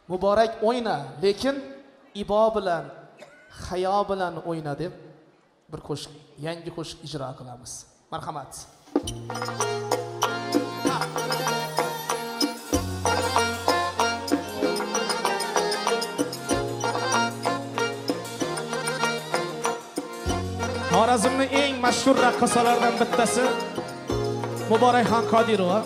Muborak o'yna, lekin ibo bilan, hayo bilan o'yna deb bir qo'shiq, yangi qo'shiq ijro qilamiz. Marhamat. Xorazmning eng mashhur raqqosalaridan bittasi Muborakxon Qodirova.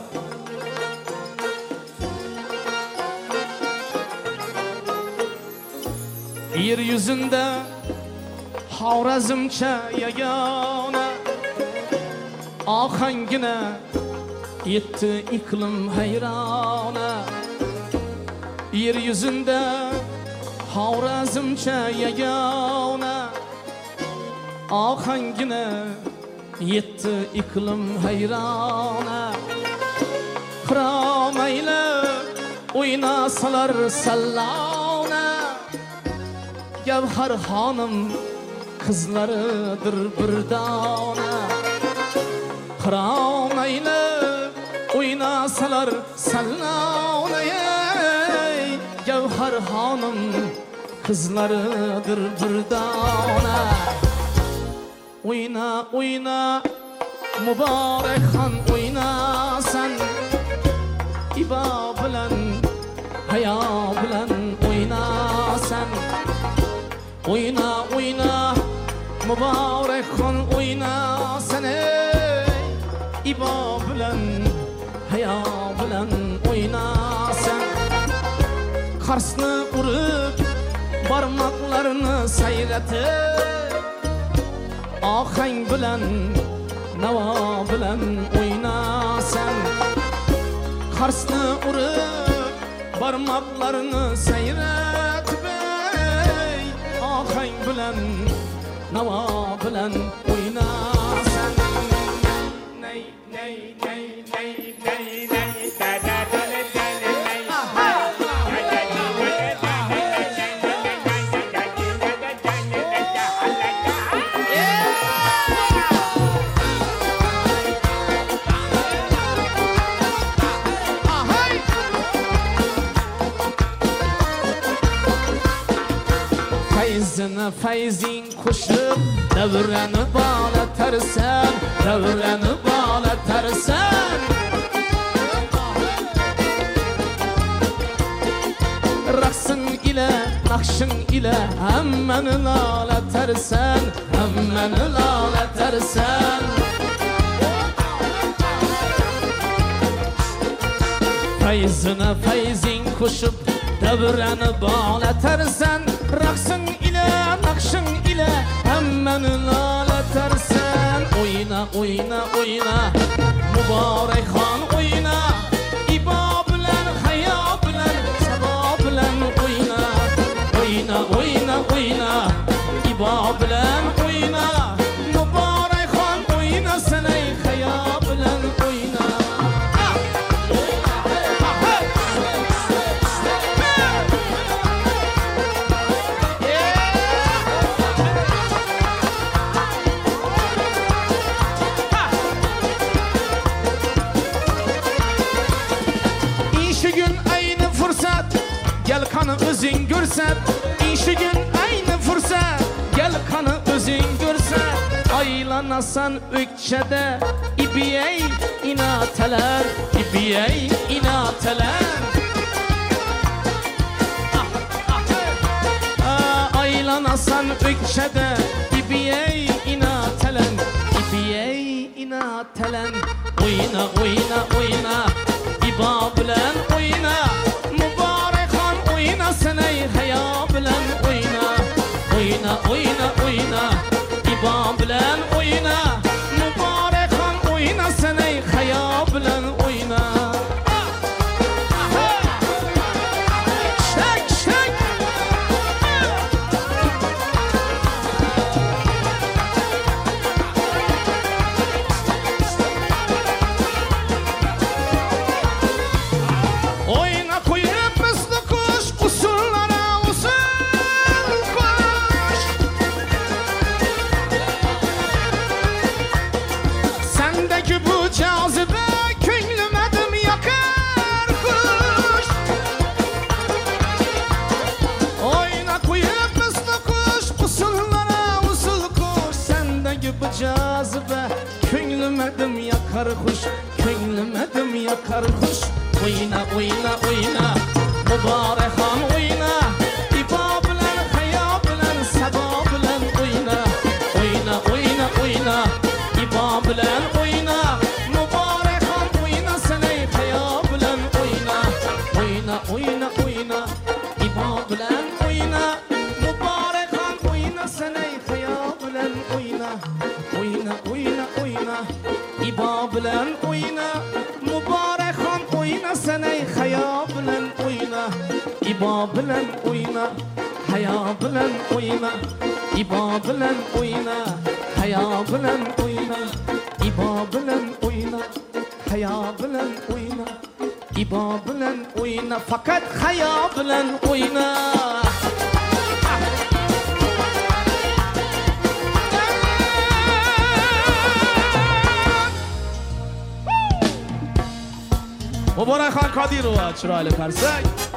Yer yuzunda Xorazmcha yagona ohangina yetti iqlim hayrona. Yer yuzunda Xorazmcha yagona ohangina yetti iqlim hayrona. Xiromayla o'ynasalar sallona, Gavhar xonim qizlaridir bir dona. Xiromayla o'ynasalar sallona, Gavhar xonim qizlaridir bir dona. Oyna oyna Muborakxon o'ynasan, ibo bilan hayo bilan o'ynasan. Oyna oyna Muborakxon o'ynasan, ibo bilan hayo bilan o'ynasan. Qarsni urib barmoqlarini sayratib, ohang bilan navo bilan o'ynasan. Qarsni urib barmoqlarini sayratib, ohang bilan navo bilan o'ynasan. Nay nay nay nay nay nay da da da da. Fayzing qo'shib davrani bolatarsan, davrani bolatarsan. Raqsing ila, naqshing ila hammani lolatarsan, hammani lolatarsan. Fayzing qo'shib davrani bolatarsan. Raqsing naqshing ila hammani lolatarsan. O'yna o'yna o'yna Muborakxon o'yna, ibo bilan hayo bilan sabo bilan o'yna. O'yna o'yna o'yna ibo bilan o'yna, Muborakxon o'yna sanay hayo bilan o'yna. Gel kanı özün görsat, işigin aynı fırsat. Gel kanı özün görsat, aylanasan ökçede ibiyey inateler, ibiyey inateler. Aylanasan ökçede ibiyey inatelen, ibiyey inatelen. Oyna oyna oyna ibo bilan oyna, Muborakxon o'yna sanay hayo bilan o'yna. O'yna o'yna o'yna ibo bilan o'yna, Muborakxon o'yna sanay hayo bilan o'yna. yoqar xush, ko'nglim yoqar xush. O'yna, o'yna, o'yna, Muborakxon o'yna, ibo bilan, hayo bilan, sabo bilan o'yna. O'yna, o'yna, o'yna, ibo bilan o'yna, Muborakxon o'yna, sanay hayo bilan o'yna. O'yna, o'yna, o'yna, ibo bilan o'yna, Muborakxon o'yna, sanay hayo bilan o'yna. O'yna, o'yna, o'yna, ibo bilan o'yna, Muborakxon o'yna, sanay hayo bilan o'yna. Ibo bilan o'yna, hayo bilan o'yna. Ibo bilan o'yna, hayo bilan o'yna. Ibo bilan o'yna, hayo bilan o'yna. Ibo bilan o'yna, faqat hayo bilan o'yna. Muborakxon Qodirova chiroyli qarsak.